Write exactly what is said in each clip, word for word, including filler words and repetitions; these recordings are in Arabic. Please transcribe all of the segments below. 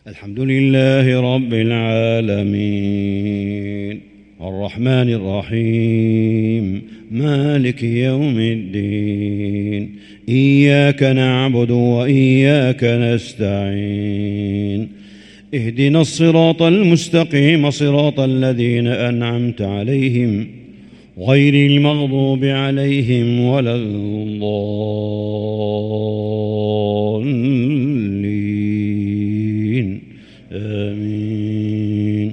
الحمد لله رب العالمين الرحمن الرحيم مالك يوم الدين إياك نعبد وإياك نستعين اهدنا الصراط المستقيم صراط الذين أنعمت عليهم غير المغضوب عليهم ولا الضالين آمين.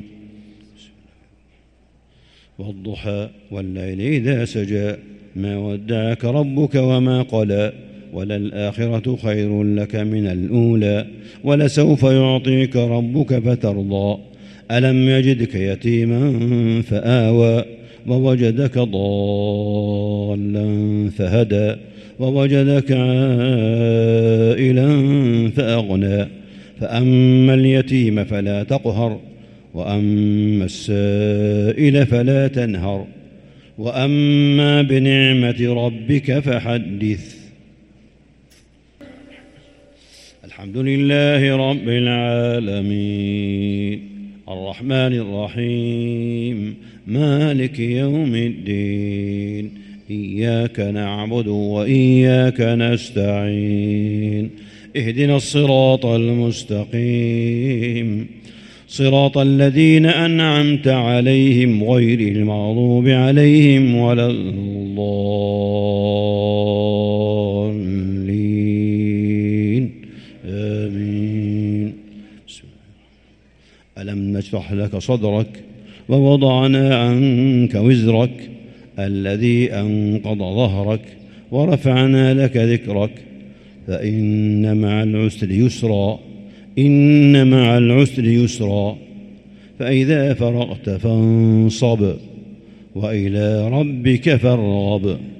والضحى والليل إذا سجى ما ودعك ربك وما قلى وللآخرة خير لك من الأولى ولسوف يعطيك ربك فترضى ألم يجدك يتيما فآوى ووجدك ضالا فهدى ووجدك عائلا فأغنى فأما اليتيم فلا تقهر وأما السائل فلا تنهر وأما بنعمة ربك فحدث. الحمد لله رب العالمين الرحمن الرحيم مالك يوم الدين إياك نعبد وإياك نستعين اهدنا الصراط المستقيم صراط الذين أنعمت عليهم غير المغضوب عليهم ولا الضالين آمين. ألم نشرح لك صدرك ووضعنا عنك وزرك الذي أنقض ظهرك ورفعنا لك ذكرك فإن مع العسر يسرا إن مع العسر يسرا فإذا فرغت فانصب وإلى ربك فارغب.